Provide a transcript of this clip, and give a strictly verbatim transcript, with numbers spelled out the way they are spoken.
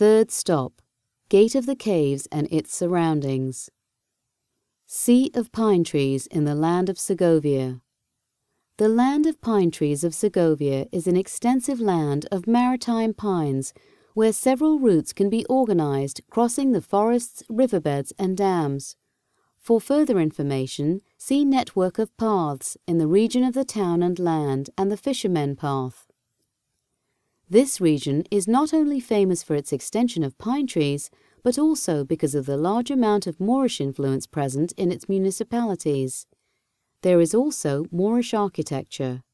Third stop, Gate of the Caves and its surroundings. Sea of pine trees in the land of Segovia. The land of pine trees of Segovia is an extensive land of maritime pines where several routes can be organized crossing the forests, riverbeds, and dams. For further information, see Network of Paths in the region of the town and land and the Fishermen Path. This region is not only famous for its extension of pine trees, but also because of the large amount of Moorish influence present in its municipalities. There is also Moorish architecture.